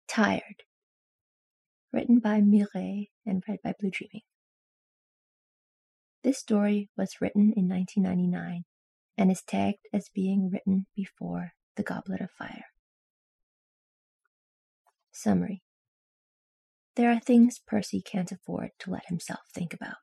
Tired. Written by Mireille and read by Blue Dreaming. This story was written in 1999 and is tagged as being written before The Goblet of Fire. Summary. There are things Percy can't afford to let himself think about.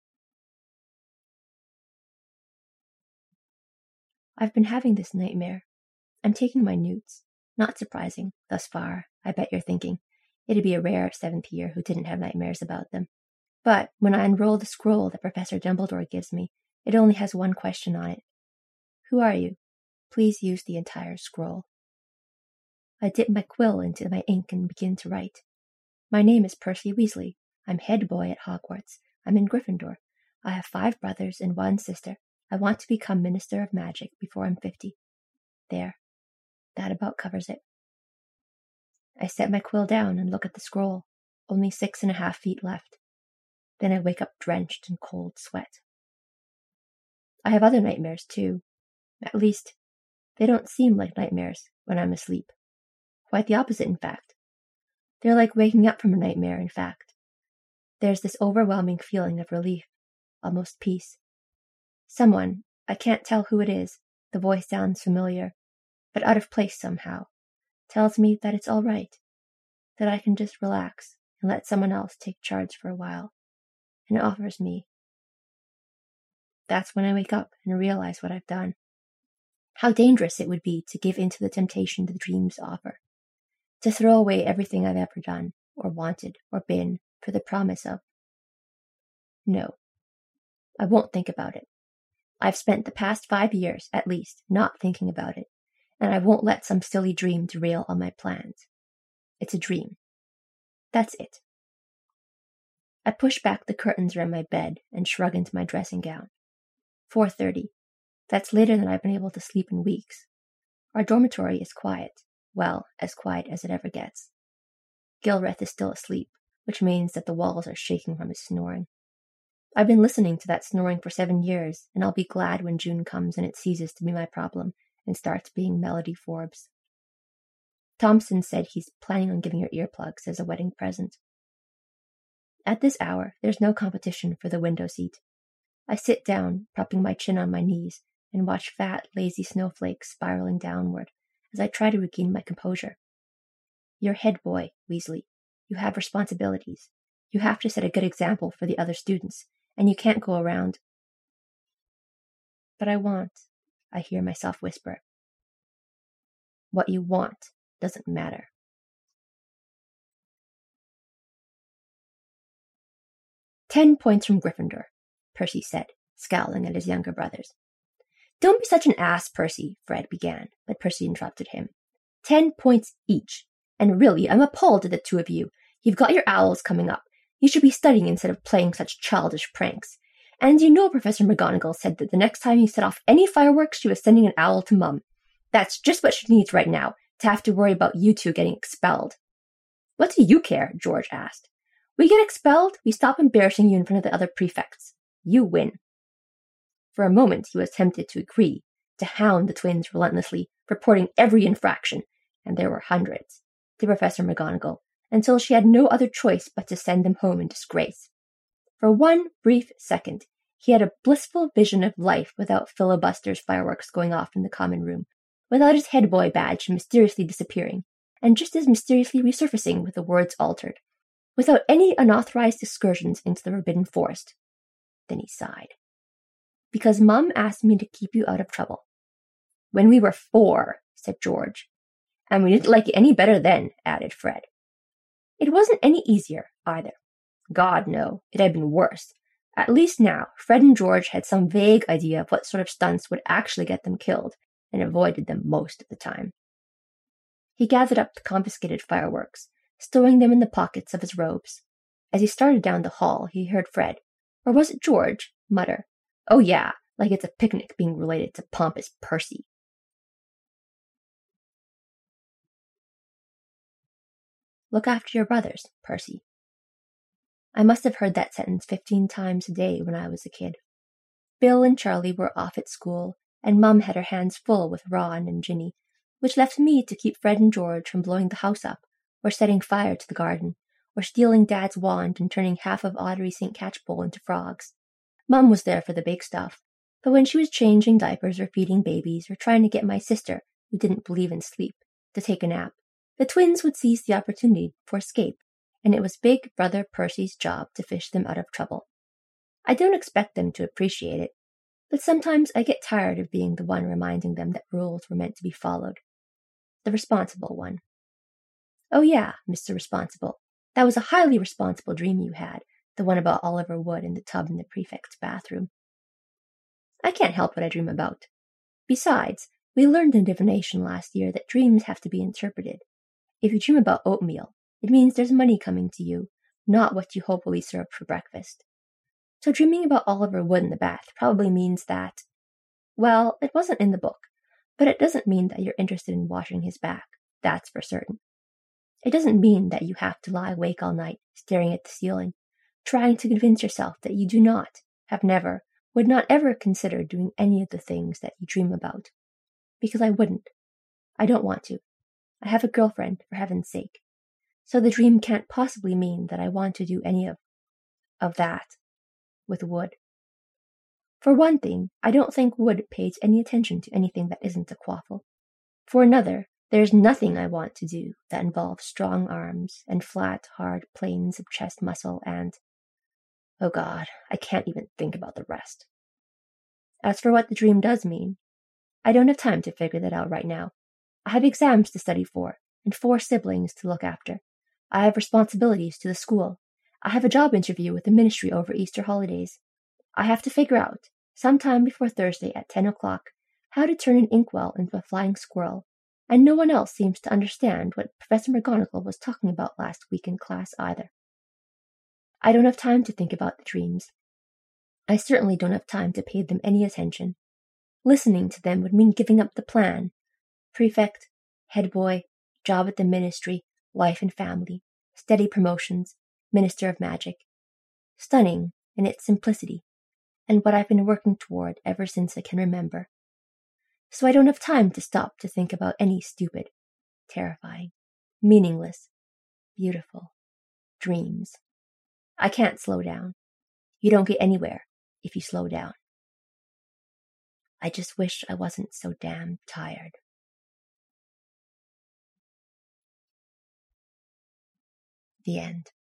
I've been having this nightmare. I'm taking my newts. Not surprising, thus far, I bet you're thinking. It'd be a rare 7th year who didn't have nightmares about them. But when I unroll the scroll that Professor Dumbledore gives me, it only has one question on it. Who are you? Please use the entire scroll. I dip my quill into my ink and begin to write. My name is Percy Weasley. I'm head boy at Hogwarts. I'm in Gryffindor. I have 5 brothers and 1 sister. I want to become Minister of Magic before I'm 50. There. That about covers it. I set my quill down and look at the scroll. Only 6.5 feet left. Then I wake up drenched in cold sweat. I have other nightmares too. At least, they don't seem like nightmares when I'm asleep. Quite the opposite, in fact. They're like waking up from a nightmare, in fact. There's this overwhelming feeling of relief, almost peace. Someone, I can't tell who it is, the voice sounds familiar, but out of place somehow, tells me that it's all right, that I can just relax and let someone else take charge for a while, and offers me. That's when I wake up and realize what I've done. How dangerous it would be to give in to the temptation the dreams offer, to throw away everything I've ever done, or wanted, or been, for the promise of. No, I won't think about it. I've spent the past 5 years, at least, not thinking about it, and I won't let some silly dream derail all my plans. It's a dream. That's it. I push back the curtains around my bed and shrug into my dressing gown. 4:30. That's later than I've been able to sleep in weeks. Our dormitory is quiet. Well, as quiet as it ever gets. Gilreth is still asleep, which means that the walls are shaking from his snoring. I've been listening to that snoring for 7 years, and I'll be glad when June comes and it ceases to be my problem and starts being Melody Forbes. Thompson said he's planning on giving her earplugs as a wedding present. At this hour, there's no competition for the window seat. I sit down, propping my chin on my knees, and watch fat, lazy snowflakes spiraling downward as I try to regain my composure. You're head boy, Weasley. You have responsibilities. You have to set a good example for the other students, and you can't go around. But I hear myself whisper. What you want doesn't matter. "10 points from Gryffindor," Percy said, scowling at his younger brothers. "Don't be such an ass, Percy," Fred began, but Percy interrupted him. 10 points each. And really, I'm appalled at the 2 of you. You've got your owls coming up. You should be studying instead of playing such childish pranks. And you know Professor McGonagall said that the next time you set off any fireworks, she was sending an owl to Mum. That's just what she needs right now, to have to worry about you 2 getting expelled." "What do you care?" George asked. "We get expelled, we stop embarrassing you in front of the other prefects. You win." For a moment he was tempted to agree, to hound the twins relentlessly, reporting every infraction, and there were hundreds, to Professor McGonagall, until she had no other choice but to send them home in disgrace. For one brief second, he had a blissful vision of life without filibuster's fireworks going off in the common room, without his head boy badge mysteriously disappearing, and just as mysteriously resurfacing with the words altered, without any unauthorized excursions into the Forbidden Forest. Then he sighed. "Because Mum asked me to keep you out of trouble." "When we were 4, said George. "And we didn't like it any better then," added Fred. "It wasn't any easier, either. God, no, it had been worse. At least now, Fred and George had some vague idea of what sort of stunts would actually get them killed, and avoided them most of the time." He gathered up the confiscated fireworks, stowing them in the pockets of his robes. As he started down the hall, he heard Fred, or was it George, mutter, "Oh yeah, like it's a picnic being related to pompous Percy." "Look after your brothers, Percy." I must have heard that sentence 15 times a day when I was a kid. Bill and Charlie were off at school, and Mum had her hands full with Ron and Ginny, which left me to keep Fred and George from blowing the house up, or setting fire to the garden, or stealing Dad's wand and turning half of Audrey St. Catchpole into frogs. Mum was there for the big stuff, but when she was changing diapers or feeding babies or trying to get my sister, who didn't believe in sleep, to take a nap, the twins would seize the opportunity for escape, and it was Big Brother Percy's job to fish them out of trouble. I don't expect them to appreciate it, but sometimes I get tired of being the one reminding them that rules were meant to be followed. The responsible one. Oh yeah, Mr. Responsible, that was a highly responsible dream you had, the one about Oliver Wood in the tub in the prefect's bathroom. I can't help what I dream about. Besides, we learned in divination last year that dreams have to be interpreted. If you dream about oatmeal, it means there's money coming to you, not what you hope will be served for breakfast. So dreaming about Oliver Wood in the bath probably means that, well, it wasn't in the book, but it doesn't mean that you're interested in washing his back, that's for certain. It doesn't mean that you have to lie awake all night, staring at the ceiling, trying to convince yourself that you do not, have never, would not ever consider doing any of the things that you dream about. Because I wouldn't. I don't want to. I have a girlfriend, for heaven's sake. So the dream can't possibly mean that I want to do any of that with Wood. For one thing, I don't think Wood pays any attention to anything that isn't a quaffle. For another, there's nothing I want to do that involves strong arms and flat, hard planes of chest muscle and, oh God, I can't even think about the rest. As for what the dream does mean, I don't have time to figure that out right now. I have exams to study for, and 4 siblings to look after. I have responsibilities to the school. I have a job interview with the ministry over Easter holidays. I have to figure out, sometime before Thursday at 10 o'clock, how to turn an inkwell into a flying squirrel, and no one else seems to understand what Professor McGonagall was talking about last week in class either. I don't have time to think about the dreams. I certainly don't have time to pay them any attention. Listening to them would mean giving up the plan. Prefect, head boy, job at the ministry, wife and family, steady promotions, minister of magic. Stunning in its simplicity, and what I've been working toward ever since I can remember. So I don't have time to stop to think about any stupid, terrifying, meaningless, beautiful dreams. I can't slow down. You don't get anywhere if you slow down. I just wish I wasn't so damn tired. The end.